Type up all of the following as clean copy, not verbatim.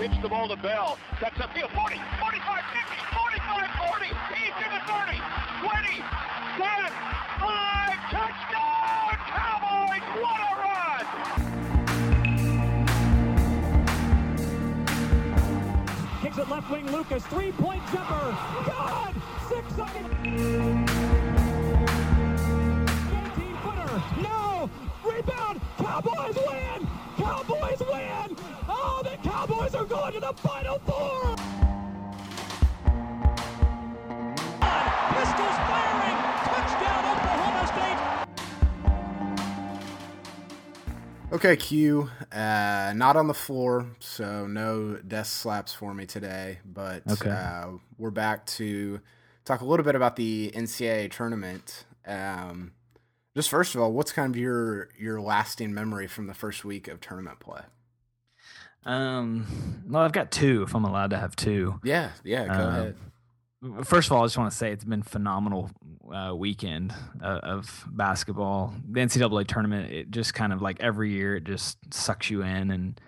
pitch the ball to Bell. That's upfield. 40, 45, 50, 45, 40. He's to the 30, 20, 10, 5. Touchdown, Cowboys. What a run. Kicks it left wing, Lucas. 3-point jumper. God! 6 seconds. 18-footer. No! Rebound. Cowboys win! Cowboys win! Oh, the Cowboys are going to the Final Four! Pistols firing! Touchdown, Oklahoma State! Okay, Q. Not on the floor, so no desk slaps for me today. But we're back to talk a little bit about the NCAA tournament. Just first of all, what's kind of your lasting memory from the first week of tournament play? Well, I've got two, if I'm allowed to have two. Yeah, go ahead. First of all, I just want to say it's been a phenomenal weekend of basketball. The NCAA tournament, it just kind of like every year, it just sucks you in. And,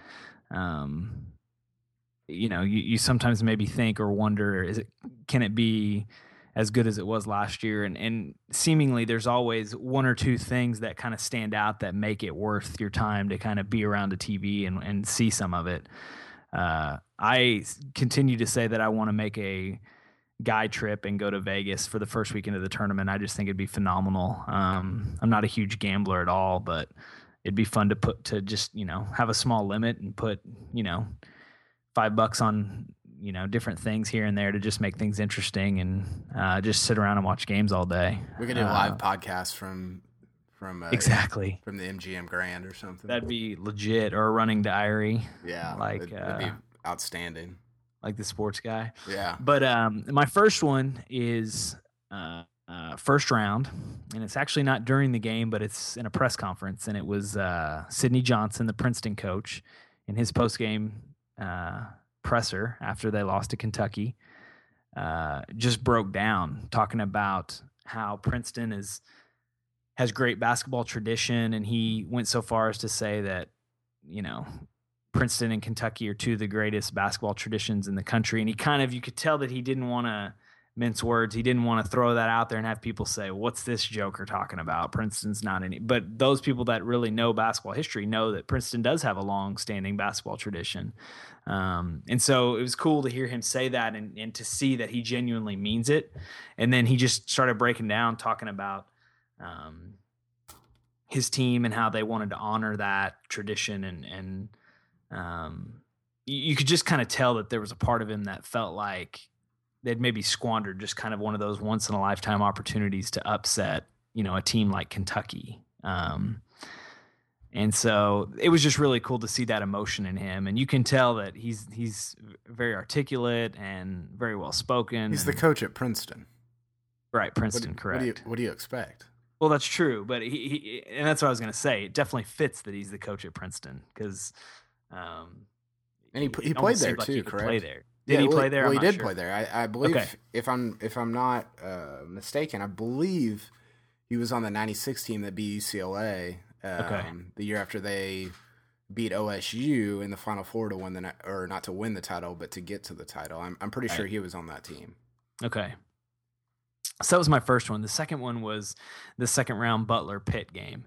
you sometimes maybe think or wonder, can it be as good as it was last year? And seemingly there's always one or two things that kind of stand out that make it worth your time to kind of be around a TV and see some of it. I continue to say that I want to make a guy trip and go to Vegas for the first weekend of the tournament. I just think it'd be phenomenal. I'm not a huge gambler at all, but it'd be fun to just have a small limit and put, $5 on, different things here and there to just make things interesting and just sit around and watch games all day. We could do a live podcast from exactly from the MGM Grand or something. That'd be legit, or a running diary. Yeah, that'd be outstanding. Like the sports guy. Yeah. But my first one is first round, and it's actually not during the game, but it's in a press conference, and it was Sidney Johnson, the Princeton coach, in his post-game presser after they lost to Kentucky, just broke down talking about how Princeton has great basketball tradition, and he went so far as to say that, Princeton and Kentucky are two of the greatest basketball traditions in the country. And you could tell that he didn't want to mince words. He didn't want to throw that out there and have people say, what's this joker talking about? Princeton's not any. But those people that really know basketball history know that Princeton does have a long-standing basketball tradition. And so it was cool to hear him say that and to see that he genuinely means it. And then he just started breaking down, talking about his team and how they wanted to honor that tradition. And you could just kind of tell that there was a part of him that felt like they'd maybe squandered just kind of one of those once in a lifetime opportunities to upset, a team like Kentucky. And so it was just really cool to see that emotion in him. And you can tell that he's very articulate and very well spoken. He's the coach at Princeton. Right. Princeton. Correct. What do you expect? Well, that's true. But he and that's what I was going to say. It definitely fits that he's the coach at Princeton because, and he played there too, he correct? Play there. Did he play there? Well, he did sure. play there. I believe, okay. if I'm not mistaken, I believe he was on the '96 team that beat UCLA the year after they beat OSU in the Final Four to win not to win the title, but to get to the title. I'm pretty sure he was on that team. Okay. So that was my first one. The second one was the second round Butler Pitt game.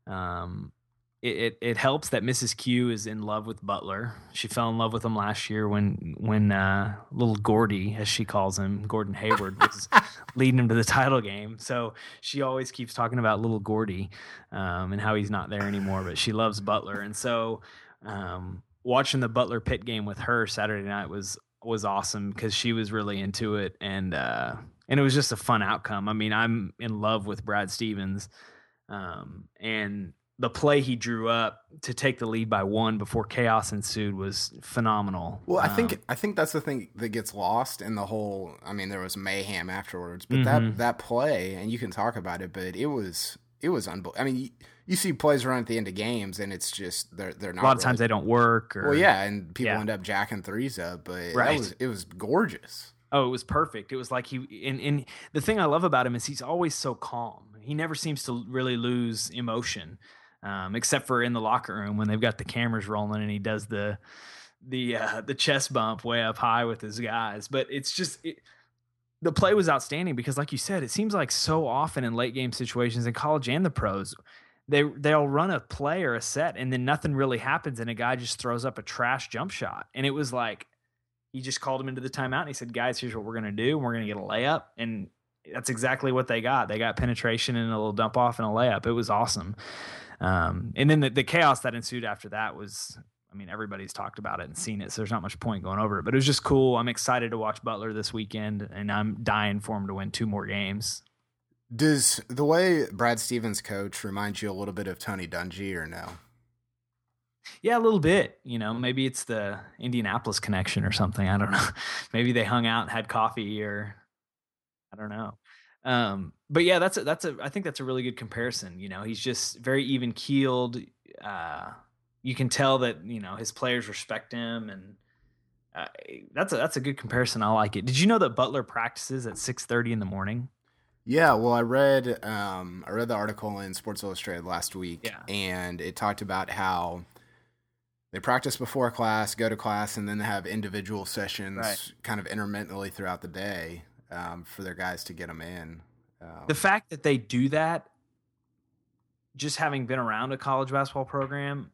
It helps that Mrs. Q is in love with Butler. She fell in love with him last year when little Gordy, as she calls him, Gordon Hayward, was leading him to the title game. So she always keeps talking about little Gordy and how he's not there anymore, but she loves Butler. And so watching the Butler Pitt game with her Saturday night was awesome because she was really into it, and it was just a fun outcome. I mean, I'm in love with Brad Stevens, and the play he drew up to take the lead by one before chaos ensued was phenomenal. Well, I think that's the thing that gets lost in the whole. I mean, there was mayhem afterwards, but that play, and you can talk about it, but it was unbelievable. I mean, you see plays run at the end of games, and it's just they're not. A lot of times they don't work. Or, well, yeah, and people end up jacking threes up, but it was gorgeous. Oh, it was perfect. It was like and the thing I love about him is he's always so calm. He never seems to really lose emotion. Except for in the locker room when they've got the cameras rolling and he does the the chest bump way up high with his guys. But it's just the play was outstanding because, like you said, it seems like so often in late game situations in college and the pros, they'll run a play or a set and then nothing really happens and a guy just throws up a trash jump shot. And it was like he just called him into the timeout and he said, guys, here's what we're going to do. We're going to get a layup. And that's exactly what they got. They got penetration and a little dump off and a layup. It was awesome. And then the chaos that ensued after that was, I mean, everybody's talked about it and seen it, so there's not much point going over it. But it was just cool. I'm excited to watch Butler this weekend, and I'm dying for him to win 2 more games. Does the way Brad Stevens coach remind you a little bit of Tony Dungy or no? Yeah, a little bit. You know, maybe it's the Indianapolis connection or something. I don't know. Maybe they hung out and had coffee, or I don't know. But yeah, I think that's a really good comparison. You know, he's just very even keeled. You can tell that, you know, his players respect him, and that's a good comparison. I like it. Did you know that Butler practices at 6:30 in the morning? Yeah, well, I read the article in Sports Illustrated last week, and it talked about how they practice before class, go to class, and then they have individual sessions kind of intermittently throughout the day for their guys to get them in. The fact that they do that, just having been around a college basketball program,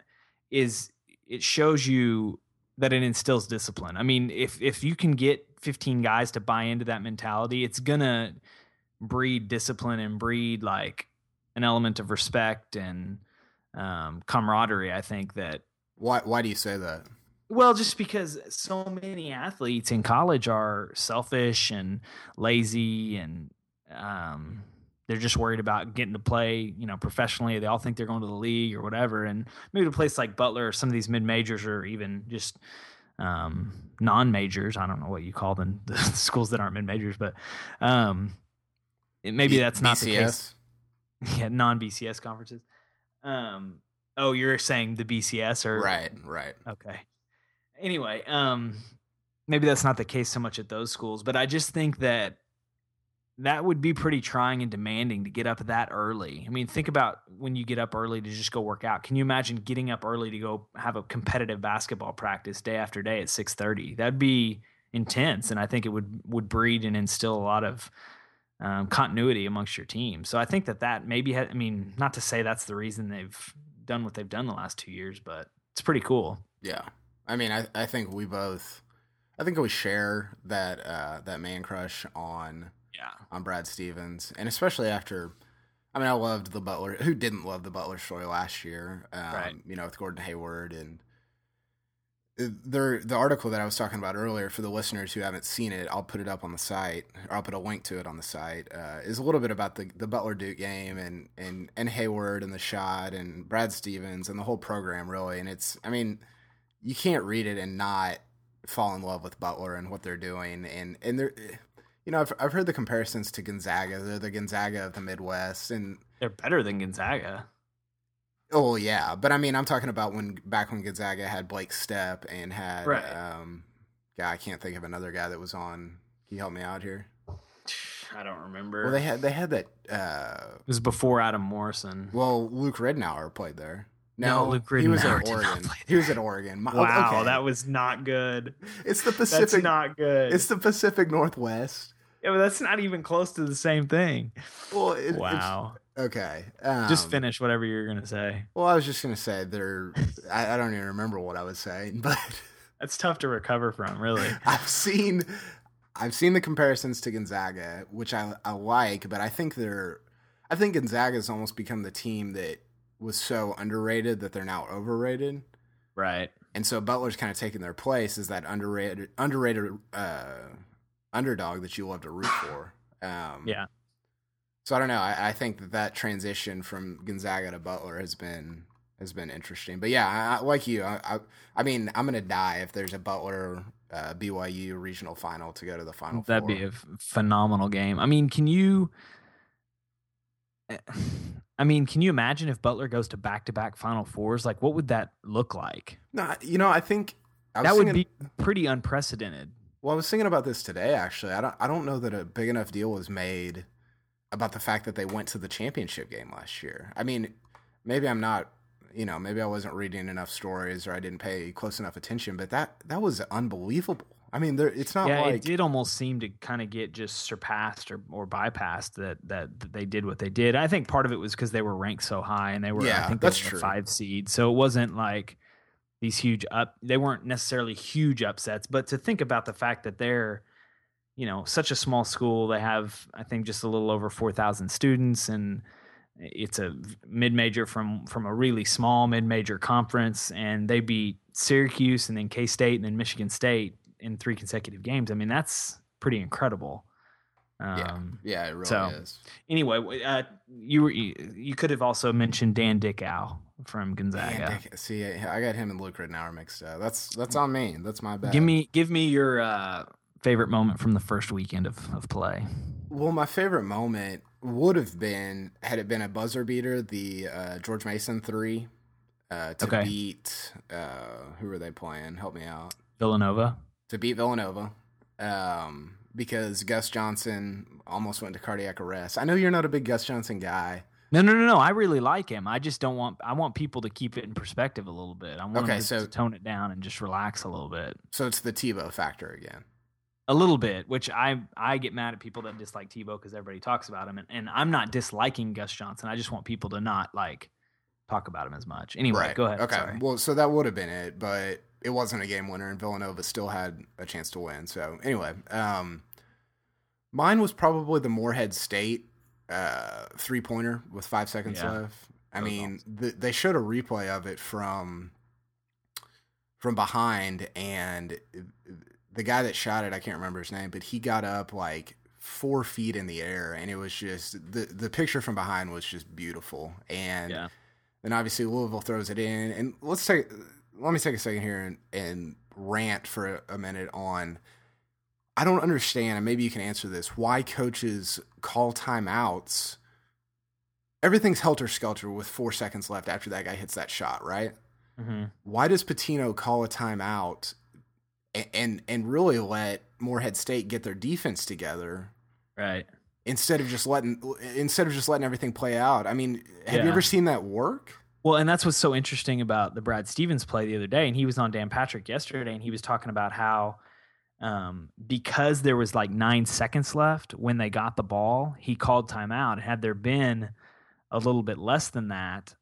it shows you that it instills discipline. I mean, if you can get 15 guys to buy into that mentality, it's gonna breed discipline and breed like an element of respect and camaraderie. I think that. Why do you say that? Well, just because so many athletes in college are selfish and lazy, and they're just worried about getting to play, you know, professionally. They all think they're going to the league or whatever. And maybe a place like Butler or some of these mid-majors or even just non-majors, I don't know what you call them, the schools that aren't mid-majors, but maybe that's not the case. Yeah, non-BCS conferences. Oh, you're saying the BCS or right. Okay. Anyway, maybe that's not the case so much at those schools, but I just think that would be pretty trying and demanding to get up that early. I mean, think about when you get up early to just go work out. Can you imagine getting up early to go have a competitive basketball practice day after day at 6:30? That'd be intense, and I think it would breed and instill a lot of continuity amongst your team. So I think that maybe I mean, not to say that's the reason they've done what they've done the last 2 years, but it's pretty cool. Yeah. I mean, I think we share that man crush on Brad Stevens, and especially after, I mean, I loved the Butler. Who didn't love the Butler story last year? You know, with Gordon Hayward, and the article that I was talking about earlier, for the listeners who haven't seen it, I'll put it up on the site, or I'll put a link to it on the site. Is a little bit about the Butler Duke game and Hayward and the shot and Brad Stevens and the whole program really. And it's, I mean, you can't read it and not fall in love with Butler and what they're doing. And they're, you know, I've heard the comparisons to Gonzaga. They're the Gonzaga of the Midwest, and they're better than Gonzaga. Oh yeah, but I mean, I'm talking about back when Gonzaga had Blake Stepp and had I can't think of another guy that was on. Can you help me out here? I don't remember. Well, they had that. It was before Adam Morrison. Well, Luke Ridnour played there. No, Luke Ridnour. He was at Oregon. He was at Oregon. Wow, okay. That was not good. It's the Pacific. That's not good. It's the Pacific Northwest. Yeah, but that's not even close to the same thing. Well, wow. Okay. Just finish whatever you're going to say. Well, I was just going to say I don't even remember what I was saying, but that's tough to recover from, really. I've seen the comparisons to Gonzaga, which I like, but I think Gonzaga's almost become the team that was so underrated that they're now overrated. Right. And so Butler's kind of taking their place as that underrated underdog that you love to root for. Yeah. So I don't know. I think that transition from Gonzaga to Butler has been interesting. But yeah, like you, I mean, I'm gonna die if there's a Butler BYU regional final to go to the Final Four. That'd be a phenomenal game. I mean, can you imagine if Butler goes to back-to-back Final Fours? Like, what would that look like? No, you know, I think that would be pretty unprecedented. Well, I was thinking about this today, actually. I don't know that a big enough deal was made about the fact that they went to the championship game last year. I mean, maybe I'm not maybe I wasn't reading enough stories or I didn't pay close enough attention, but that was unbelievable. I mean, it's not like it did almost seem to kind of get just surpassed or bypassed that they did what they did. I think part of it was because they were ranked so high and they were, I think that's they were true. a 5 seed. So it wasn't like these they weren't necessarily huge upsets, but to think about the fact that they're, such a small school, they have, I think, just a little over 4,000 students, and it's a mid-major from a really small mid-major conference, and they beat Syracuse and then K-State and then Michigan State in 3 consecutive games. I mean, that's pretty incredible. Yeah, it really is. Anyway, you could have also mentioned Dan Dickau from Gonzaga. See, I got him and Luke Ridnour mixed up. That's on me. That's my bad. Give me your favorite moment from the first weekend of play. Well, my favorite moment would have been, had it been a buzzer beater, the George Mason 3 to beat who were they playing? Help me out. Villanova. To beat Villanova. Because Gus Johnson almost went to cardiac arrest. I know you're not a big Gus Johnson guy. No. I really like him. I just I want people to keep it in perspective a little bit. I want them to tone it down and just relax a little bit. So it's the Tebow factor again. A little bit, which I get mad at people that dislike Tebow because everybody talks about him. And I'm not disliking Gus Johnson. I just want people to not talk about him as much. Anyway, Go ahead. Okay. Sorry. Well, so that would have been it, but it wasn't a game winner, and Villanova still had a chance to win. So anyway, mine was probably the Morehead State 3-pointer with 5 seconds left. I mean, they showed a replay of it from behind, and the guy that shot it, I can't remember his name, but he got up 4 feet in the air, and it was just the picture from behind was just beautiful. And then obviously Louisville throws it in, and let me take a second here and rant for a minute on. I don't understand, and maybe you can answer this, why coaches call timeouts. Everything's helter-skelter with 4 seconds left after that guy hits that shot, right? Mm-hmm. Why does Pitino call a timeout and really let Morehead State get their defense together, right? Instead of just letting everything play out? I mean, have you ever seen that work? Well, and that's what's so interesting about the Brad Stevens play the other day, and he was on Dan Patrick yesterday, and he was talking about how because there was 9 seconds left when they got the ball, he called timeout. Had there been a little bit less than that,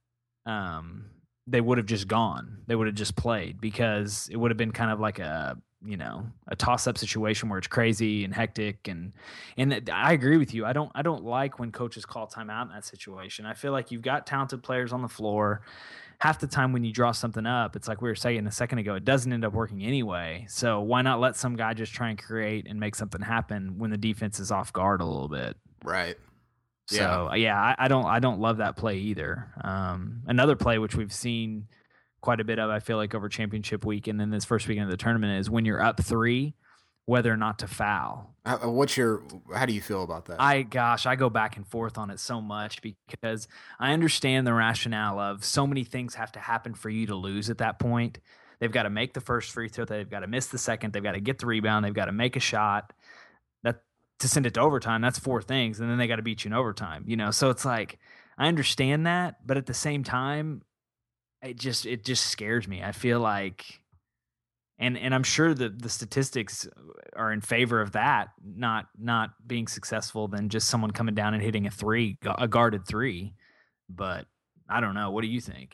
they would have just gone. They would have just played, because it would have been kind of like a toss-up situation where it's crazy and hectic. And I agree with you. I don't like when coaches call timeout in that situation. I feel like you've got talented players on the floor. Half the time when you draw something up, it's like we were saying a second ago, it doesn't end up working anyway. So why not let some guy just try and create and make something happen when the defense is off guard a little bit? Right. So I don't love that play either. Another play which we've seen quite a bit of, I feel like, over championship week and then this first weekend of the tournament, is when you're up 3, whether or not to foul. How do you feel about that? I go back and forth on it so much, because I understand the rationale of so many things have to happen for you to lose at that point. They've got to make the first free throw, they've got to miss the second, they've got to get the rebound, they've got to make a shot. That to send it to overtime, that's 4 things, and then they got to beat you in overtime. So it's like, I understand that, but at the same time, it just scares me. I feel like, and I'm sure that the statistics are in favor of that, not being successful than just someone coming down and hitting a guarded 3. But I don't know. What do you think?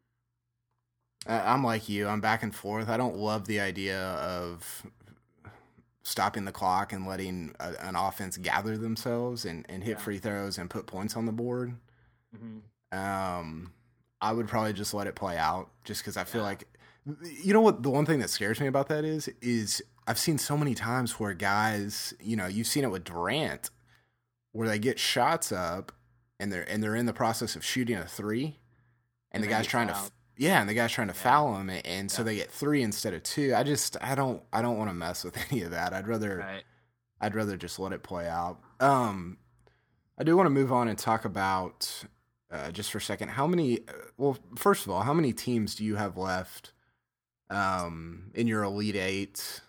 I'm like you. I'm back and forth. I don't love the idea of stopping the clock and letting an offense gather themselves and hit free throws and put points on the board. Mm-hmm. I would probably just let it play out, just because I feel like, what the one thing that scares me about that is I've seen so many times where guys, you've seen it with Durant, where they get shots up and they're in the process of shooting a 3, and the guy's trying to foul him, and so they get 3 instead of 2. I don't want to mess with any of that. I'd rather just let it play out. I do want to move on and talk about, just for a second, first of all, how many teams do you have left in your Elite 8?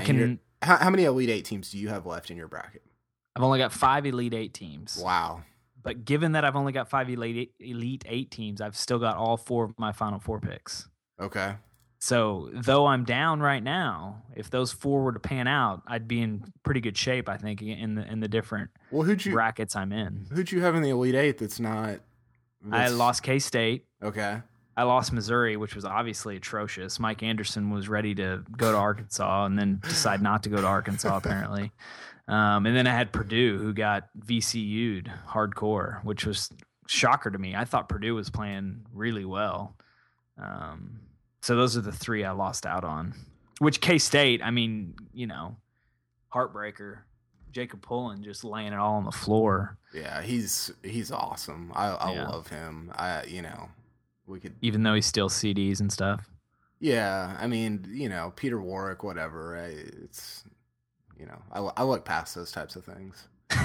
How many Elite 8 teams do you have left in your bracket? I've only got 5 Elite 8 teams. Wow. But given that I've only got 5 Elite 8 teams, I've still got all 4 of my Final Four picks. Okay. So though I'm down right now, if those 4 were to pan out, I'd be in pretty good shape, I think, in the different brackets I'm in. Who'd you have in the Elite Eight that's not? I lost K-State. Okay. I lost Missouri, which was obviously atrocious. Mike Anderson was ready to go to Arkansas and then decide not to go to Arkansas, apparently. And then I had Purdue, who got VCU'd hardcore, which was shocker to me. I thought Purdue was playing really well. So those are the 3 I lost out on. Which K-State, I mean, heartbreaker. Jacob Pullen just laying it all on the floor. Yeah, he's awesome. I love him. We could, even though he steals CDs and stuff. Yeah, I mean, Peter Warwick, whatever. It's I look past those types of things.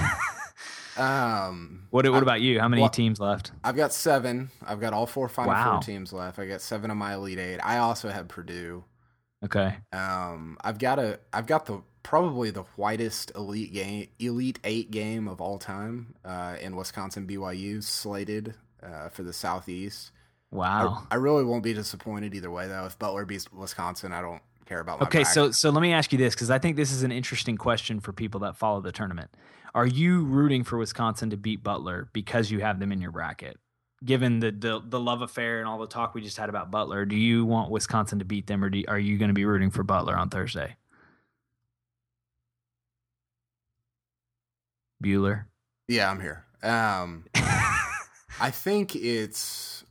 What about you? How many teams left? I've got 7. I've got all 4 Final Four teams left. I got 7 of my Elite 8. I also have Purdue. Okay. I've got probably the whitest Elite 8 game of all time in Wisconsin BYU slated for the Southeast. Wow. I really won't be disappointed either way though. If Butler beats Wisconsin, I don't care about my bracket. So let me ask you this, because I think this is an interesting question for people that follow the tournament. Are you rooting for Wisconsin to beat Butler because you have them in your bracket? Given the love affair and all the talk we just had about Butler, do you want Wisconsin to beat them, or are you going to be rooting for Butler on Thursday? Bueller? Yeah, I'm here. I think it's...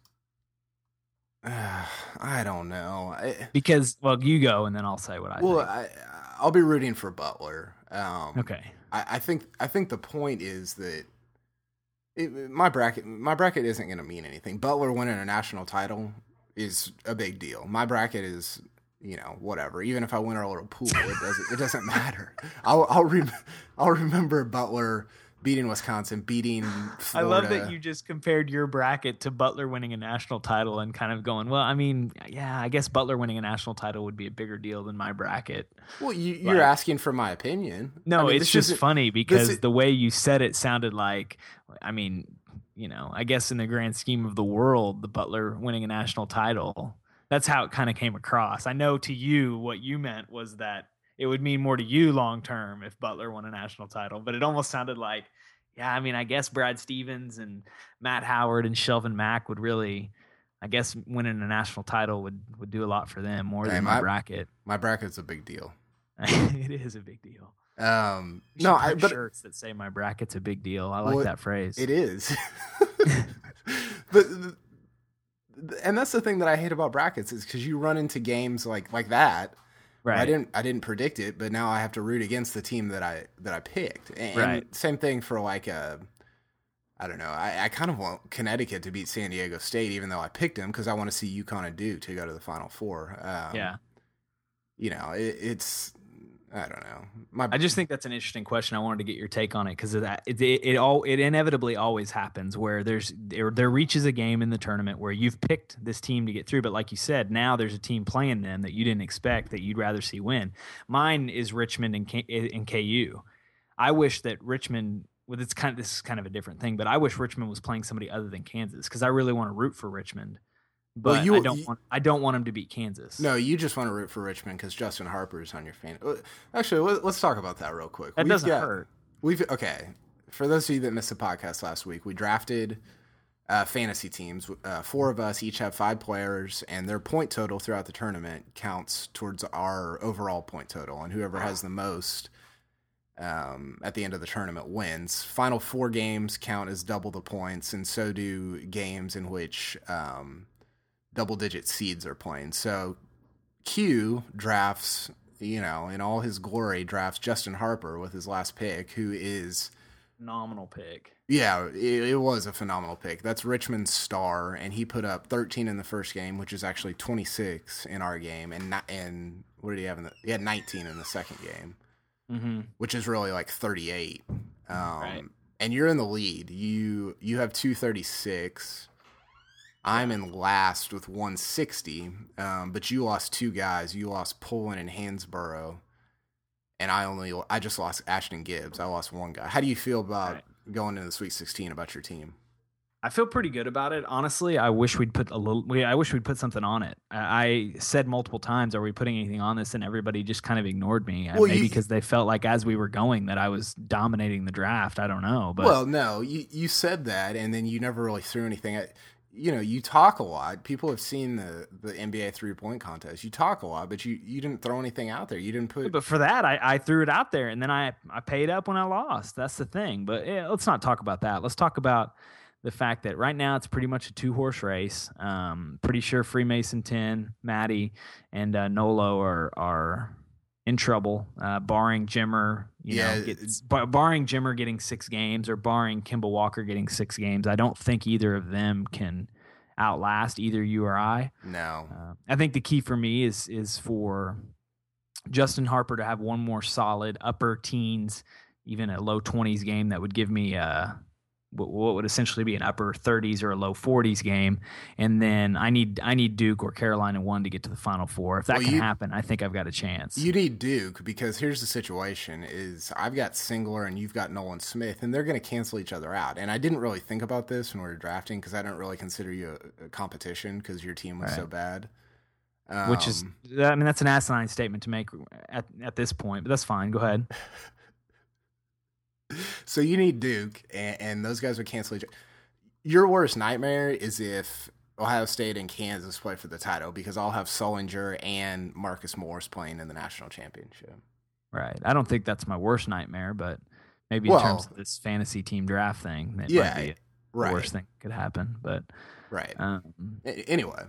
I don't know. Because, you go, and then I'll say what I think. Well, I'll be rooting for Butler. Okay. I think the point is that my bracket isn't going to mean anything. Butler winning a national title is a big deal. My bracket is, whatever. Even if I win our little pool, it doesn't matter. I'll remember Butler beating Wisconsin, beating Florida. I love that you just compared your bracket to Butler winning a national title and kind of going, well, I mean, yeah, I guess Butler winning a national title would be a bigger deal than my bracket. Well, you're asking for my opinion. No, it's just funny because the way you said it sounded like, I mean, I guess in the grand scheme of the world, the Butler winning a national title, that's how it kind of came across. I know to you what you meant was that it would mean more to you long term if Butler won a national title, but it almost sounded like, yeah, I mean, I guess Brad Stevens and Matt Howard and Shelvin Mack would really, I guess winning a national title would do a lot for them more than my bracket. My bracket's a big deal. It is a big deal. But shirts that say my bracket's a big deal. I like that phrase. It is. And that's the thing that I hate about brackets is because you run into games like that. Right. I didn't predict it, but now I have to root against the team that I picked. And same thing for I don't know. I kind of want Connecticut to beat San Diego State, even though I picked them because I want to see UConn and Duke to go to the Final Four. It's I don't know. I just think that's an interesting question. I wanted to get your take on it because it inevitably always happens where there reaches a game in the tournament where you've picked this team to get through, but like you said, now there's a team playing them that you didn't expect that you'd rather see win. Mine is Richmond and KU. I wish that Richmond. Well, this is kind of a different thing, but I wish Richmond was playing somebody other than Kansas because I really want to root for Richmond. But I don't want him to beat Kansas. No, you just want to root for Richmond because Justin Harper is on your fan. Actually, let's talk about that real quick. That doesn't hurt. Okay. For those of you that missed the podcast last week, we drafted fantasy teams. 4 of us each have 5 players, and their point total throughout the tournament counts towards our overall point total. And whoever has the most at the end of the tournament wins. Final 4 games count as double the points, and so do games in which double-digit seeds are playing. So Q drafts, in all his glory, drafts Justin Harper with his last pick, who is... phenomenal pick. Yeah, it was a phenomenal pick. That's Richmond's star, and he put up 13 in the first game, which is actually 26 in our game, and what did he have he had 19 in the second game, which is really like 38. Right. And you're in the lead. You have 236. I'm in last with 160, but you lost 2 guys. You lost Pullen and Hansborough, and I just lost Ashton Gibbs. I lost 1 guy. How do you feel about going into the Sweet 16 about your team? I feel pretty good about it. Honestly, I wish we'd put something on it. I said multiple times, are we putting anything on this? And everybody just kind of ignored me. Well, maybe because they felt like as we were going that I was dominating the draft. I don't know. But well, no, you said that, and then you never really threw anything at. You talk a lot. People have seen the NBA 3-point contest. You talk a lot, but you didn't throw anything out there. You didn't put. But for that, I threw it out there, and then I paid up when I lost. That's the thing. But let's not talk about that. Let's talk about the fact that right now it's pretty much a 2-horse race. Pretty sure Freemason 10, Maddie, and Nolo are in trouble, barring Jimmer. Barring Jimmer getting 6 games or barring Kemba Walker getting 6 games. I don't think either of them can outlast either you or I. No. I think the key for me is for Justin Harper to have one more solid upper teens, even a low 20s game that would give me what would essentially be an upper 30s or a low 40s game, and then I need Duke or Carolina 1 to get to the Final Four. If that can happen, I think I've got a chance. You need Duke because here's the situation: is I've got Singler and you've got Nolan Smith, and they're going to cancel each other out. And I didn't really think about this when we were drafting because I don't really consider you a competition because your team was so bad. Which is, I mean, that's an asinine statement to make at this point, but that's fine. Go ahead. So you need Duke, and those guys would cancel each other. Your worst nightmare is if Ohio State and Kansas play for the title because I'll have Sullinger and Marcus Morris playing in the national championship. Right. I don't think that's my worst nightmare, but maybe in terms of this fantasy team draft thing, that might be the worst thing that could happen. But anyway,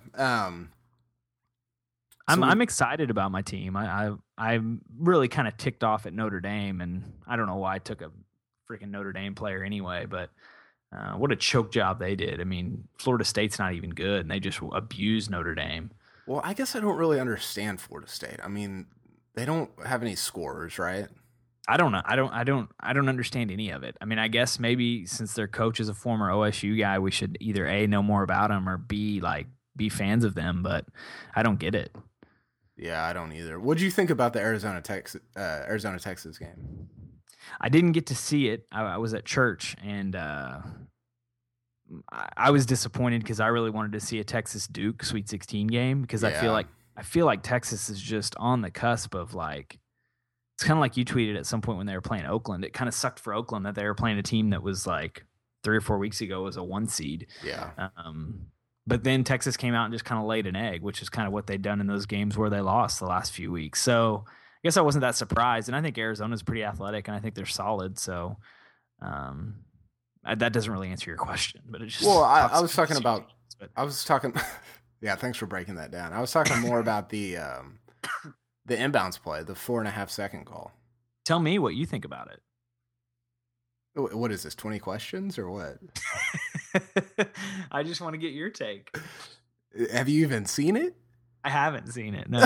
I'm excited about my team. I'm really kind of ticked off at Notre Dame, and I don't know why I took a freaking Notre Dame player anyway, but what a choke job they did. I mean, Florida State's not even good, and they just abused Notre Dame. Well, I guess I don't really understand Florida State. I mean, they don't have any scorers, right? I don't know. I don't understand any of it. I mean, I guess maybe since their coach is a former OSU guy, we should either A, know more about them, or B, be fans of them, but I don't get it. Yeah, I don't either. What do you think about the Arizona Texas game? I didn't get to see it. I was at church, and I was disappointed because I really wanted to see a Texas Duke Sweet 16 game because I feel like Texas is just on the cusp of it's kind of like you tweeted at some point when they were playing Oakland. It kind of sucked for Oakland that they were playing a team that was 3 or 4 weeks ago was a 1 seed. Yeah. But then Texas came out and just kind of laid an egg, which is kind of what they'd done in those games where they lost the last few weeks. So I guess I wasn't that surprised. And I think Arizona's pretty athletic, and I think they're solid. So that doesn't really answer your question. But it just I was talking about – yeah, thanks for breaking that down. I was talking more about the inbounds play, the 4.5 second call. Tell me what you think about it. What is this, 20 questions or what? I just want to get your take. Have you even seen it? I haven't seen it, no.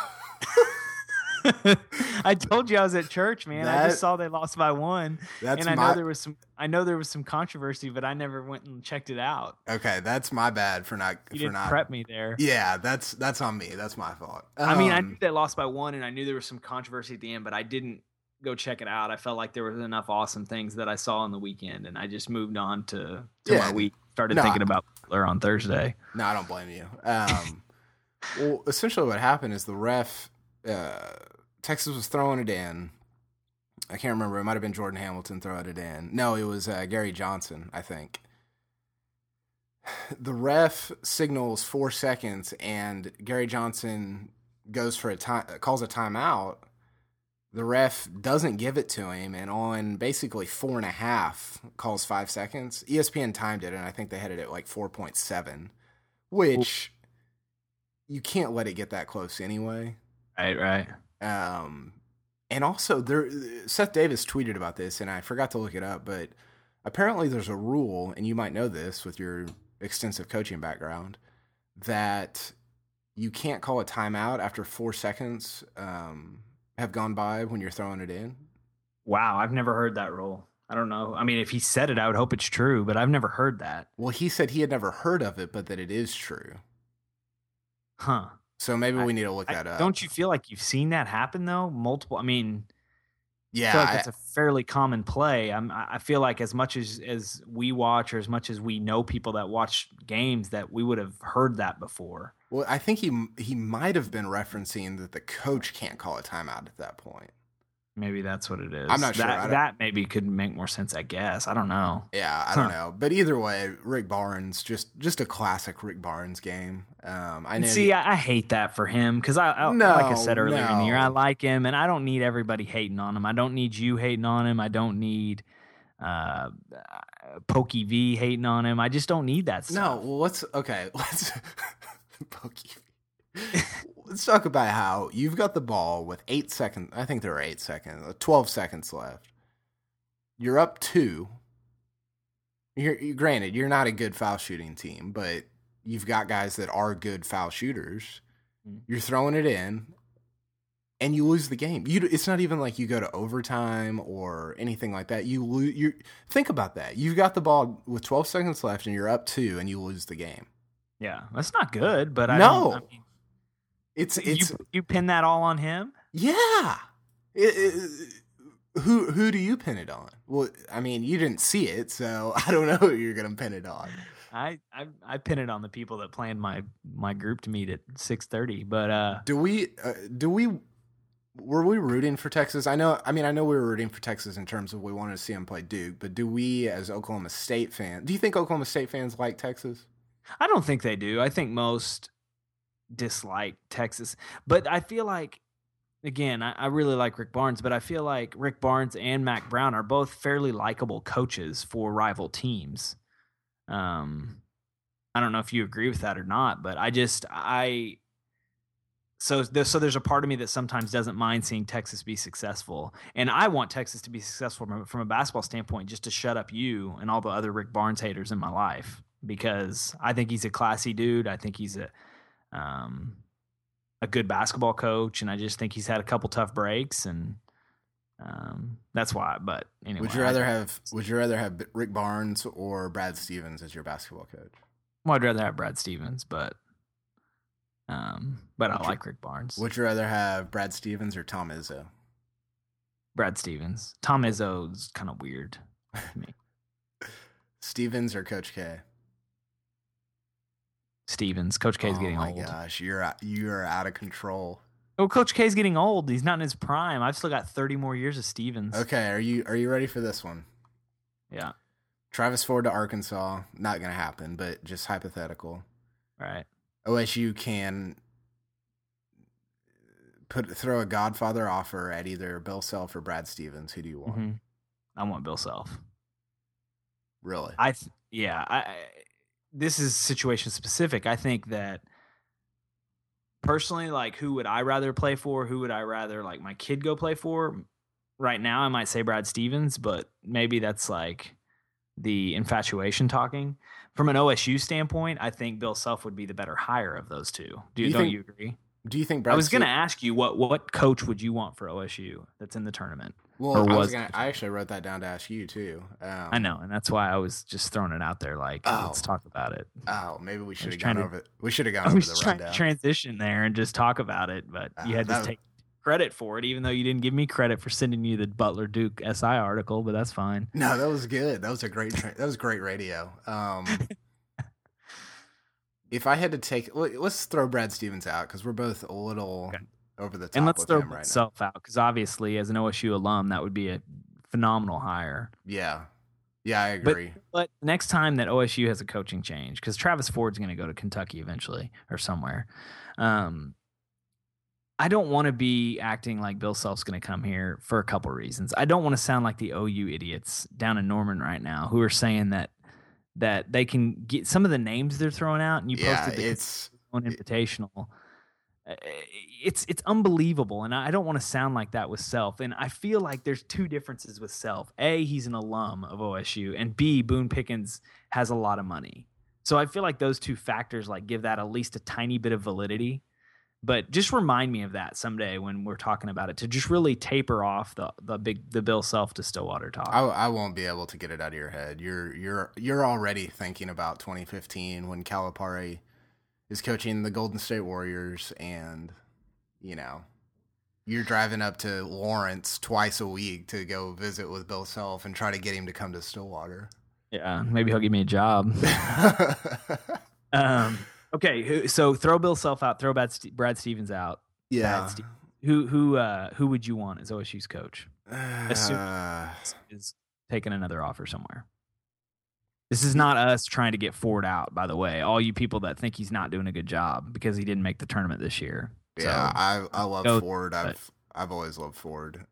I told you I was at church, man. I just saw they lost by 1. And I know there was some controversy, but I never went and checked it out. Okay, that's my bad for not prep me there. Yeah, that's on me. That's my fault. I mean, I knew they lost by 1, and I knew there was some controversy at the end, but I didn't go check it out. I felt like there was enough awesome things that I saw on the weekend, and I just moved on to my week. Started thinking about Butler on Thursday. No, I don't blame you. Well, essentially what happened is the ref, Texas was throwing it in. I can't remember. It might have been Jordan Hamilton throwing it in. No, it was Gary Johnson, I think. The ref signals 4 seconds, and Gary Johnson goes for calls a timeout. The ref doesn't give it to him, and on basically 4.5 calls 5 seconds. ESPN timed it, and I think they had it at 4.7, which you can't let it get that close anyway. Right. And also, Seth Davis tweeted about this, and I forgot to look it up, but apparently there's a rule, and you might know this with your extensive coaching background, that you can't call a timeout after 4 seconds have gone by when you're throwing it in. Wow, I've never heard that rule. I don't know. I mean, if he said it, I would hope it's true, but I've never heard that. Well, he said he had never heard of it, but that it is true. Huh. So maybe we need to look that up. Don't you feel like you've seen that happen, though? Multiple. I mean, I feel like that's a fairly common play. I feel like as much as we watch, or as much as we know people that watch games, that we would have heard that before. Well, I think he might have been referencing that the coach can't call a timeout at that point. Maybe that's what it is. I'm not sure. That maybe could make more sense, I guess. I don't know. Yeah, I don't know. But either way, Rick Barnes, just a classic Rick Barnes game. I hate that for him because like I said earlier in the year, I like him, and I don't need everybody hating on him. I don't need you hating on him. I don't need Pokey V hating on him. I just don't need that stuff. No, well, let's Pokey V. Let's talk about how you've got the ball with 8 seconds. I think there are 8 seconds, 12 seconds left. You're up 2. Granted, you're not a good foul shooting team, but you've got guys that are good foul shooters. You're throwing it in, and you lose the game. It's not even like you go to overtime or anything like that. You think about that. You've got the ball with 12 seconds left, and you're up 2, and you lose the game. Yeah, that's not good. But It's you pin that all on him? Yeah. Who do you pin it on? Well, I mean, you didn't see it, so I don't know who you're gonna pin it on. I pin it on the people that planned my group to meet at 6:30. But were we rooting for Texas? I know we were rooting for Texas in terms of we wanted to see them play Duke, but do we as Oklahoma State fans? Do you think Oklahoma State fans like Texas? I don't think they do. I think most dislike Texas, but I feel like, again, I really like Rick Barnes, but I feel like Rick Barnes and Mac Brown are both fairly likable coaches for rival teams. I don't know if you agree with that or not, but so there's a part of me that sometimes doesn't mind seeing Texas be successful, and I want Texas to be successful from a basketball standpoint, just to shut up you and all the other Rick Barnes haters in my life, because I think he's a classy dude. I think he's a good basketball coach, and I just think he's had a couple tough breaks, and that's why. But anyway, would you rather have Rick Barnes or Brad Stevens as your basketball coach? Well, I'd rather have Brad Stevens, but I like Rick Barnes. Would you rather have Brad Stevens or Tom Izzo? Brad Stevens. Tom Izzo's kind of weird to me. Stevens or Coach K? Stevens. Coach K's getting old. Oh my gosh, you're out of control. Oh, Coach K's getting old. He's not in his prime. I've still got 30 more years of Stevens. Okay, are you ready for this one? Yeah. Travis Ford to Arkansas, not going to happen, but just hypothetical. Right. OSU can throw a Godfather offer at either Bill Self or Brad Stevens. Who do you want? Mm-hmm. I want Bill Self. Really? This is situation specific. I think that personally, like, who would I rather play for? Who would I rather, like, my kid go play for? Right now, I might say Brad Stevens, but maybe that's like the infatuation talking. From an OSU standpoint, I think Bill Self would be the better hire of those two. Don't you agree? Do you think Brad? I was going to ask you what coach would you want for OSU that's in the tournament? Well, I actually wrote that down to ask you too. I know, and that's why I was just throwing it out there. Like, let's talk about it. Oh, maybe we should have gone over it. We should have gone over the rundown. Trying to transition there and just talk about it, but you had to take credit for it, even though you didn't give me credit for sending you the Butler Duke SI article. But that's fine. No, that was good. That was a great. That was great radio. If I had to take, let's throw Brad Stevens out because we're both a little over the top. And let's throw himself out because obviously, as an OSU alum, that would be a phenomenal hire. Yeah, I agree. But next time that OSU has a coaching change, because Travis Ford's going to go to Kentucky eventually or somewhere, I don't want to be acting like Bill Self's going to come here for a couple reasons. I don't want to sound like the OU idiots down in Norman right now who are saying that they can get some of the names they're throwing out, and you posted the invitational. It's unbelievable, and I don't want to sound like that with Self. And I feel like there's two differences with Self. A, he's an alum of OSU, and B, Boone Pickens has a lot of money. So I feel like those two factors like give that at least a tiny bit of validity. But just remind me of that someday when we're talking about it, to just really taper off the Bill Self to Stillwater talk. I won't be able to get it out of your head. You're already thinking about 2015 when Calipari is coaching the Golden State Warriors, and You're driving up to Lawrence twice a week to go visit with Bill Self and try to get him to come to Stillwater. Yeah, maybe he'll give me a job. Okay, so throw Bill Self out, throw Brad Stevens out. Yeah. Who would you want as OSU's coach? Is taking another offer somewhere. This is not us trying to get Ford out, by the way. All you people that think he's not doing a good job because he didn't make the tournament this year. Yeah, I love Ford. I've always loved Ford.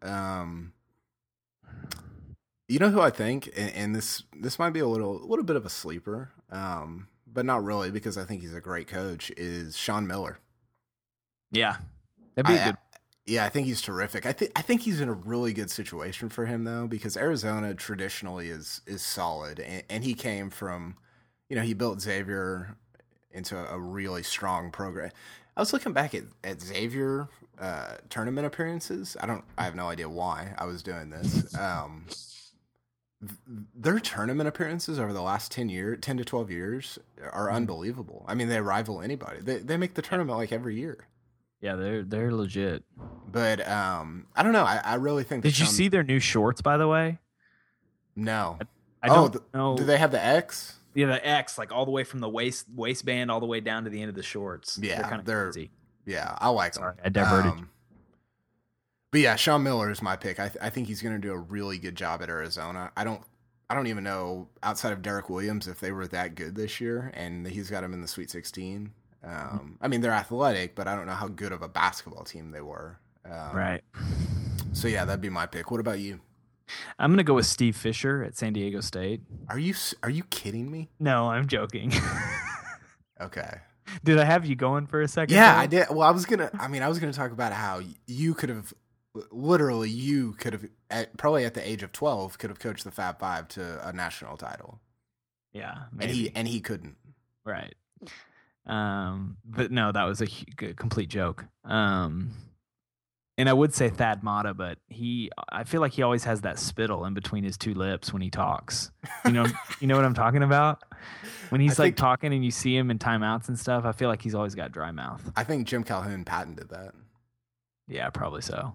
You know who I think, and this might be a little bit of a sleeper, but not really because I think he's a great coach, is Sean Miller. Yeah, that'd be good. Yeah, I think he's terrific. I think he's in a really good situation for him though, because Arizona traditionally is solid, and he came from, he built Xavier into a really strong program. I was looking back at Xavier tournament appearances. I have no idea why I was doing this. Their tournament appearances over the last 10 to 12 years are unbelievable. I mean, they rival anybody. They make the tournament like every year. Yeah, they're legit. But I don't know. I really think. Did you see their new shorts, by the way? No. I don't know. Do they have the X? Yeah, the X, like all the way from the waistband all the way down to the end of the shorts. Yeah, they're kind of crazy. Yeah, I like them. I diverted. But yeah, Sean Miller is my pick. I think he's going to do a really good job at Arizona. I don't even know outside of Derek Williams if they were that good this year, and he's got them in the Sweet 16. I mean, they're athletic, but I don't know how good of a basketball team they were. Right. So yeah, that'd be my pick. What about you? I'm gonna go with Steve Fisher at San Diego State. Are you kidding me? No, I'm joking. Okay. Did I have you going for a second? Yeah, I did. Well, I was gonna talk about how you could have probably at the age of 12 could have coached the Fab Five to a national title. Yeah, maybe. and he couldn't. Right. But no, that was a complete joke. And I would say Thad Matta, but I feel like he always has that spittle in between his two lips when he talks. You know what I'm talking about? When he's talking and you see him in timeouts and stuff, I feel like he's always got dry mouth. I think Jim Calhoun patented that. Yeah, probably so.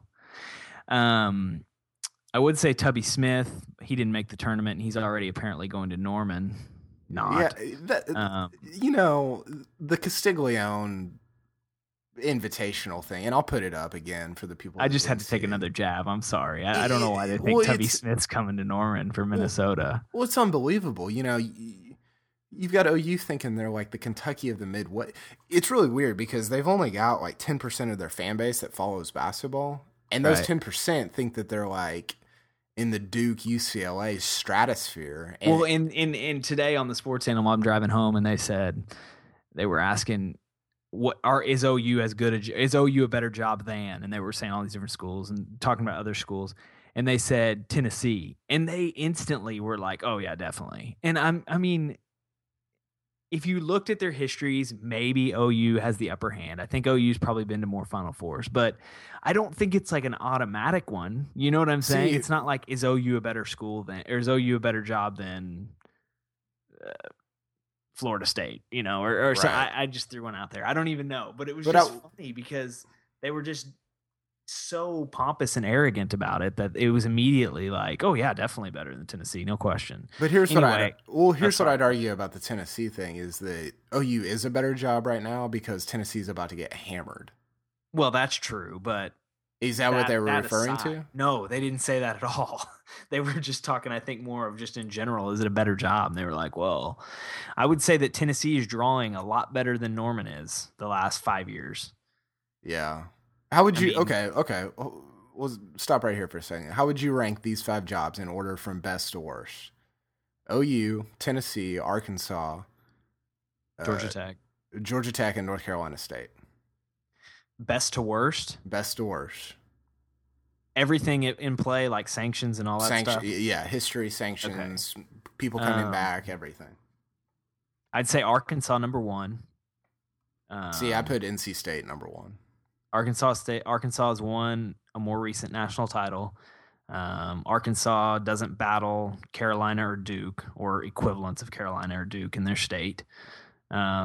I would say Tubby Smith. He didn't make the tournament, and he's already apparently going to Norman. Not. Yeah, the Castiglione invitational thing, and I'll put it up again for the people. I just had to take another jab. I'm sorry. I don't know why they think Tubby Smith's coming to Norman for Minnesota. Well, it's unbelievable. You've got OU thinking they're like the Kentucky of the Midwest. It's really weird because they've only got like 10% of their fan base that follows basketball, and those 10% think that they're like in the Duke UCLA stratosphere. And, well, in today on the Sports Animal, I'm driving home, and they were asking, is OU a better job than? And they were saying all these different schools and talking about other schools, and they said Tennessee, and they instantly were like, oh yeah, definitely. And I mean, if you looked at their histories, maybe OU has the upper hand. I think OU's probably been to more Final Fours, but I don't think it's like an automatic one. You know what I'm saying? It's not like, is OU a better school than, or is OU a better job than Florida State, or right. So I just threw one out there. I don't even know, but it was funny because they were just so pompous and arrogant about it that it was immediately like, oh yeah, definitely better than Tennessee, no question. But here's what I'd argue about the Tennessee thing is that OU is a better job right now because Tennessee's about to get hammered. Well, that's true, but is that what they were referring to? No, they didn't say that at all. They were just talking, I think, more of just in general, is it a better job? And they were like, well, I would say that Tennessee is drawing a lot better than Norman is the last 5 years. Yeah. How would you? Okay. We'll stop right here for a second. How would you rank these 5 jobs in order from best to worst? OU, Tennessee, Arkansas, Georgia Tech, and North Carolina State. Best to worst. Best to worst. Everything in play, like sanctions and all that stuff. Yeah, history, sanctions, people coming back, everything. I'd say Arkansas number 1. I put NC State number 1. Arkansas has won a more recent national title. Arkansas doesn't battle Carolina or Duke or equivalents of Carolina or Duke in their state.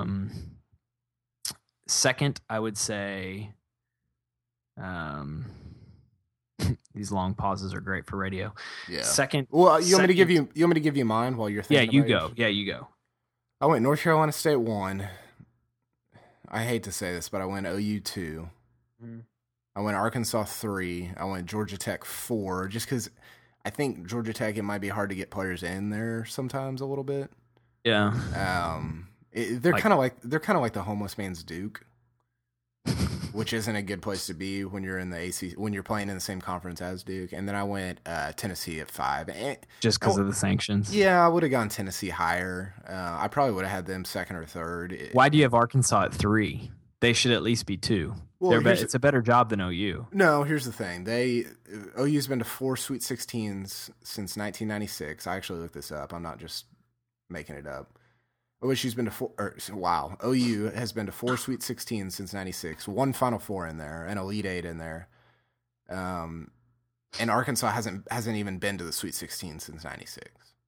Second, I would say These long pauses are great for radio. Yeah. Second. Well, you want me to give you mine while you're thinking? Yeah, you go. Yeah, you go. I went North Carolina State 1. I hate to say this, but I went OU 2. Mm-hmm. I went Arkansas 3. I went Georgia Tech 4, just because I think Georgia Tech, it might be hard to get players in there sometimes a little bit. Yeah. They're kind of like the homeless man's Duke, which isn't a good place to be when you're in the ACC, when you're playing in the same conference as Duke. And then I went Tennessee at 5. Just because of the sanctions? Yeah, I would have gone Tennessee higher. I probably would have had them 2nd or 3rd. Why do you have Arkansas at 3? They should at least be 2. Well, it's a better job than OU. No, here's the thing. OU's been to 4 Sweet 16s since 1996. I actually looked this up. I'm not just making it up. OU's been to 4. OU has been to 4 Sweet 16s since '96. 1 Final Four in there, an Elite 8 in there. And Arkansas hasn't even been to the Sweet 16 since '96.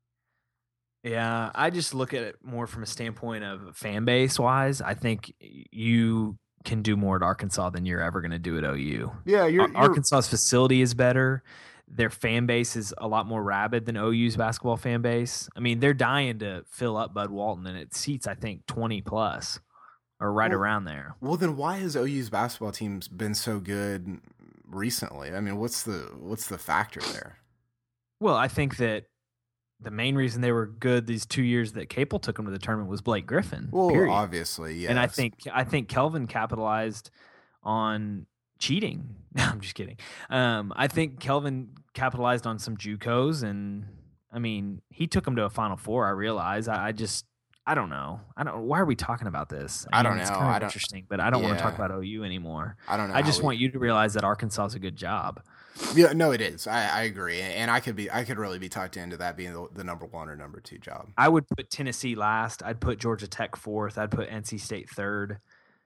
Yeah, I just look at it more from a standpoint of fan base wise. I think you can do more at Arkansas than you're ever going to do at OU. Yeah, Arkansas's facility is better. Their fan base is a lot more rabid than OU's basketball fan base. I mean, they're dying to fill up Bud Walton, and it seats, I think, 20 plus or around there. Well, then why has OU's basketball teams been so good recently? I mean, what's the factor there? Well, I think that the main reason they were good these 2 years that Capel took them to the tournament was Blake Griffin. Well, period. Obviously, yes. And I think Kelvin capitalized on cheating. No, I'm just kidding. I think Kelvin capitalized on some JUCOs, and I mean, he took them to a Final Four. I realize. I don't know. Why are we talking about this? I don't know. It's kind of interesting, but I don't want to talk about OU anymore. I don't know. I just want you to realize that Arkansas is a good job. Yeah, no, it is. I agree, and I could really be talked into that being the number 1 or number 2 job. I would put Tennessee last. I'd put Georgia Tech 4th. I'd put NC State 3rd.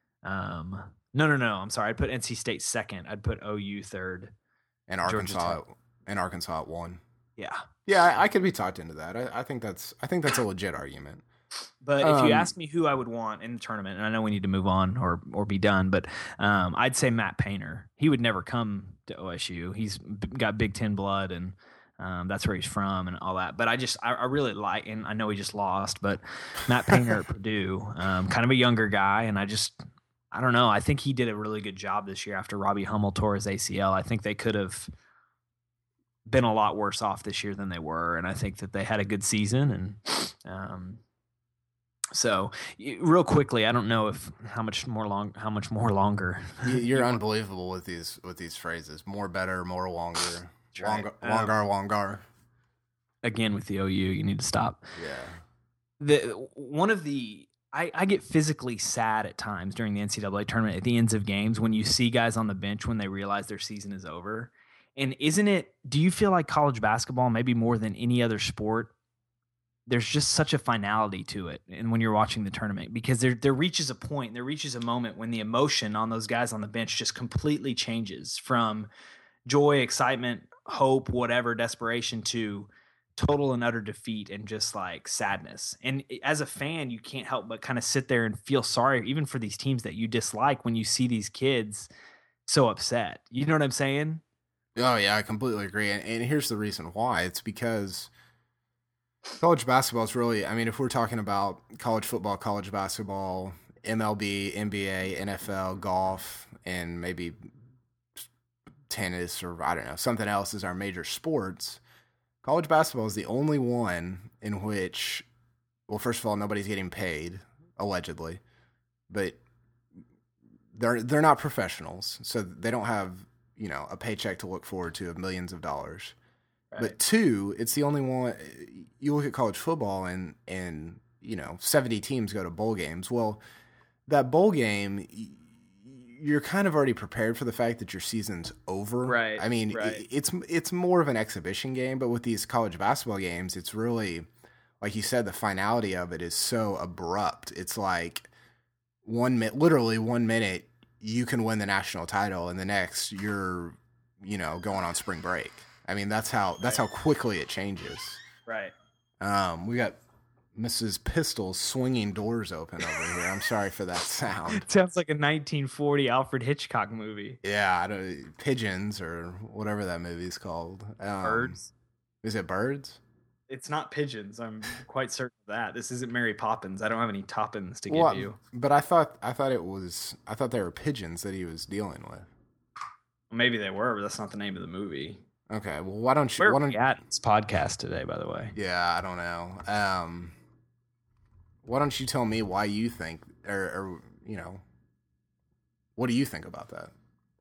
No. I'm sorry. I'd put NC State 2nd. I'd put OU 3rd. And Arkansas at 1. Yeah. Yeah, I could be talked into that. I think that's a legit argument. But if you ask me who I would want in the tournament, and I know we need to move on or be done, but I'd say Matt Painter. He would never come to OSU. He's got Big Ten blood, and that's where he's from and all that. But I really like, and I know he just lost, but Matt Painter at Purdue, kind of a younger guy, and I don't know. I think he did a really good job this year after Robbie Hummel tore his ACL. I think they could have been a lot worse off this year than they were, and I think that they had a good season. And so, real quickly, I don't know how much more longer. You're unbelievable with these phrases. More, better, more, longer. Right. Longer. Again, with the OU, you need to stop. Yeah. I get physically sad at times during the NCAA tournament at the ends of games when you see guys on the bench when they realize their season is over. And do you feel like college basketball, maybe more than any other sport, there's just such a finality to it, and when you're watching the tournament, because there reaches a point, there reaches a moment when the emotion on those guys on the bench just completely changes from joy, excitement, hope, whatever, desperation to total and utter defeat and just like sadness. And as a fan, you can't help but kind of sit there and feel sorry, even for these teams that you dislike, when you see these kids so upset. You know what I'm saying? Oh yeah, I completely agree. And here's the reason why. It's because college basketball is really, I mean, if we're talking about college football, college basketball, MLB, NBA, NFL, golf, and maybe tennis, or I don't know, something else is our major sports, college basketball is the only one in which, well, first of all, nobody's getting paid, allegedly, but they're not professionals, so they don't have, a paycheck to look forward to of millions of dollars. Right. But 2, it's the only one. You look at college football and 70 teams go to bowl games. Well, that bowl game, you're kind of already prepared for the fact that your season's over. Right. I mean, right. It's more of an exhibition game, but with these college basketball games, it's really, like you said, the finality of it is so abrupt. It's like literally 1 minute you can win the national title, and the next you're, going on spring break. I mean, that's how quickly it changes. Right. We got Mrs. Pistol swinging doors open over here. I'm sorry for that sound. Sounds like a 1940 Alfred Hitchcock movie. Yeah, Pigeons or whatever that movie's called. Birds. Is it Birds? It's not Pigeons. I'm quite certain of that. This isn't Mary Poppins. I don't have any toppins to give you. But I thought they were pigeons that he was dealing with. Maybe they were, but that's not the name of the movie. Okay, well, why don't you? Where are we at this podcast today, by the way? Yeah, I don't know. Why don't you tell me why you think, or what do you think about that?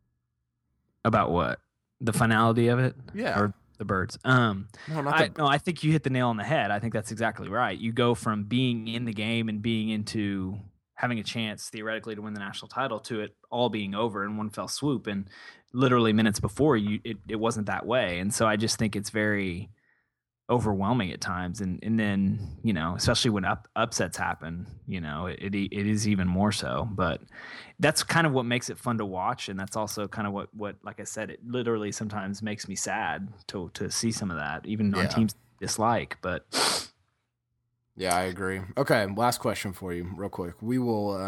About what? The finality of it? Yeah. Or the Birds? No, I think you hit the nail on the head. I think that's exactly right. You go from being in the game and being into having a chance theoretically to win the national title to it all being over in one fell swoop. And literally minutes before it wasn't that way. And so I just think it's very overwhelming at times. And then, especially when upsets happen, it is even more so, but that's kind of what makes it fun to watch. And that's also kind of what, like I said, it literally sometimes makes me sad to see some of that, even on teams dislike, but yeah, I agree. Okay. Last question for you real quick. We will,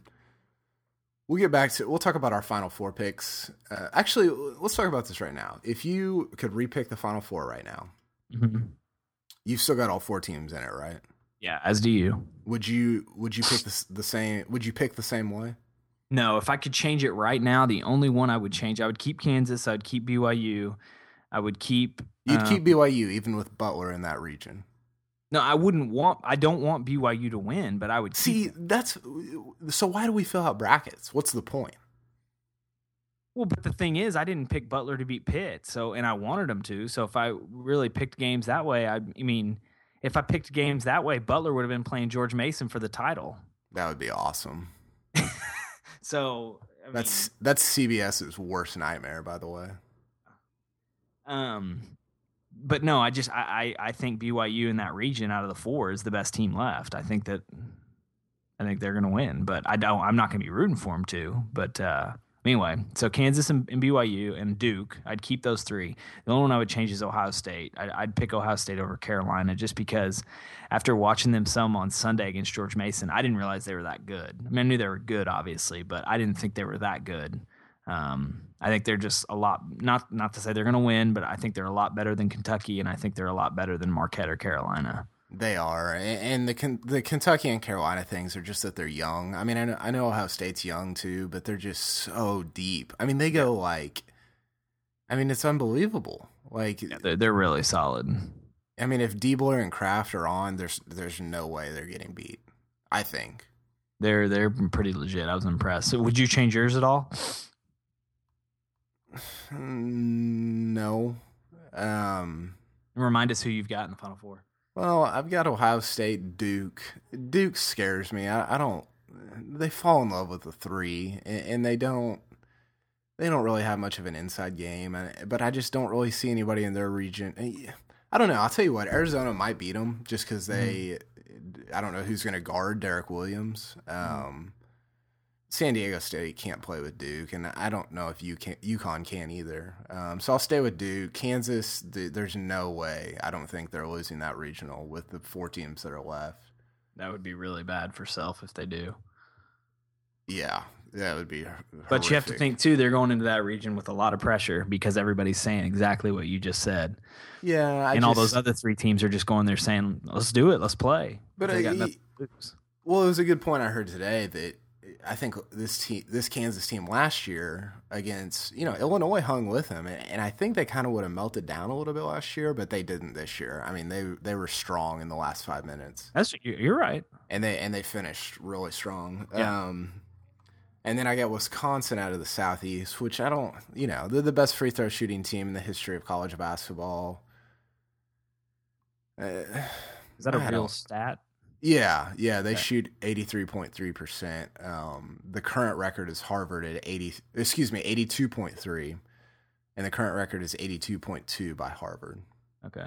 we'll get back to, we'll talk about our Final Four picks. Actually, let's talk about this right now. If you could repick the Final Four right now, mm-hmm. You've still got all 4 teams in it, right? Yeah, as do you. Would you pick the same? Would you pick the same way? No, if I could change it right now, the only one I would change, I would keep Kansas. I'd keep BYU. I would keep. You'd keep BYU even with Butler in that region. No, I don't want BYU to win, but I would keep. So why do we fill out brackets? What's the point? Well, but the thing is, I didn't pick Butler to beat Pitt, and I wanted them to. So if I really picked games that way, if I picked games that way, Butler would have been playing George Mason for the title. That would be awesome. So that's CBS's worst nightmare, by the way. But no, I think BYU in that region out of the 4 is the best team left. I think they're going to win, but I'm not going to be rooting for them to. But anyway, so Kansas and BYU and Duke, I'd keep those 3. The only one I would change is Ohio State. I'd pick Ohio State over Carolina just because after watching them some on Sunday against George Mason, I didn't realize they were that good. I mean, I knew they were good, obviously, but I didn't think they were that good. I think they're just a lot, not to say they're going to win, but I think they're a lot better than Kentucky, and I think they're a lot better than Marquette or Carolina. They are, and the Kentucky and Carolina things are just that they're young. I mean, I know Ohio State's young too, but they're just so deep. I mean, they go it's unbelievable. They're really solid. I mean, if Diebler and Kraft are on, there's no way they're getting beat. I think they're pretty legit. I was impressed. So would you change yours at all? No. Remind us who you've got in the Final Four. Well, I've got Ohio State, Duke. Duke scares me. I don't. They fall in love with the 3, and they don't really have much of an inside game. But I just don't really see anybody in their region. I don't know. I'll tell you what. Arizona might beat them just because they. I don't know who's going to guard Derek Williams. San Diego State can't play with Duke, and I don't know if UConn can either. So I'll stay with Duke. Kansas, there's no way. I don't think they're losing that regional with the 4 teams that are left. That would be really bad for Self if they do. Yeah, that would be horrific. But you have to think, too, they're going into that region with a lot of pressure because everybody's saying exactly what you just said. Yeah. All those other 3 teams are just going there saying, let's do it, let's play. But it was a good point I heard today that I think this Kansas team last year against, Illinois hung with them, and I think they kind of would have melted down a little bit last year, but they didn't this year. I mean, they were strong in the last 5 minutes. You're right. And they finished really strong. Yeah. And then I got Wisconsin out of the Southeast, which I don't, they're the best free throw shooting team in the history of college basketball. Is that a real stat? Yeah, they shoot 83.3%. The current record is Harvard at 82.3, and the current record is 82.2 by Harvard. Okay.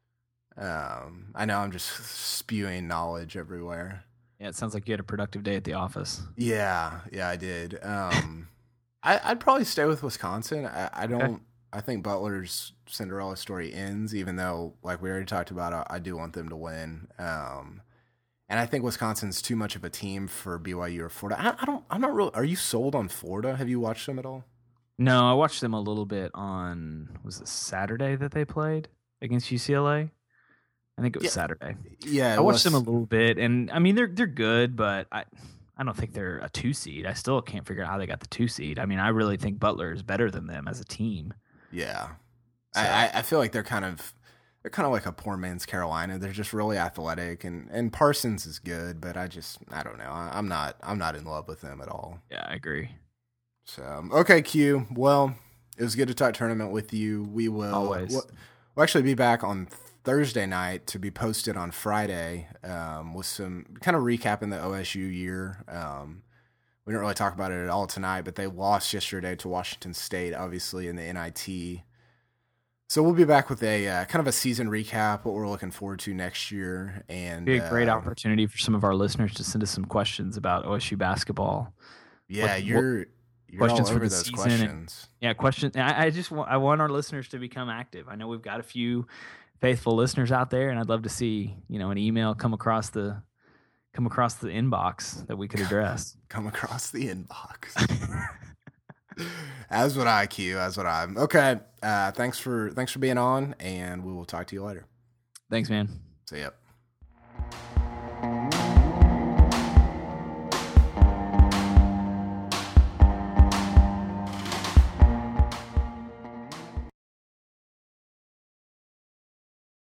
I know I'm just spewing knowledge everywhere. Yeah, it sounds like you had a productive day at the office. Yeah, I did. I'd probably stay with Wisconsin. I don't. Okay. I think Butler's Cinderella story ends, even though, like we already talked about, I do want them to win. And I think Wisconsin's too much of a team for BYU or Florida. I'm not really. Are you sold on Florida? Have you watched them at all? No, I watched them a little bit on, was it Saturday that they played against UCLA? I think it was Saturday. Yeah, I watched them a little bit, and I mean they're good, but I don't think they're a 2 seed. I still can't figure out how they got the 2 seed. I mean, I really think Butler is better than them as a team. Yeah, so. I feel like they're kind of like a poor man's Carolina. They're just really athletic, and Parsons is good, but I don't know. I'm not in love with them at all. Yeah, I agree. So okay, Q. Well, it was good to talk tournament with you. We will always. We'll actually be back on Thursday night to be posted on Friday with some kind of recapping the OSU year. We didn't really talk about it at all tonight, but they lost yesterday to Washington State, obviously in the NIT. So we'll be back with a kind of a season recap, what we're looking forward to next year, and be a great opportunity for some of our listeners to send us some questions about OSU basketball. Yeah, you're questions all over for the those season. Questions. Questions. I want our listeners to become active. I know we've got a few faithful listeners out there, and I'd love to see an email come across the inbox that we could address. Come across the inbox. As would I, Q. As would I. Okay. Thanks for being on, and we will talk to you later. Thanks, man. See ya.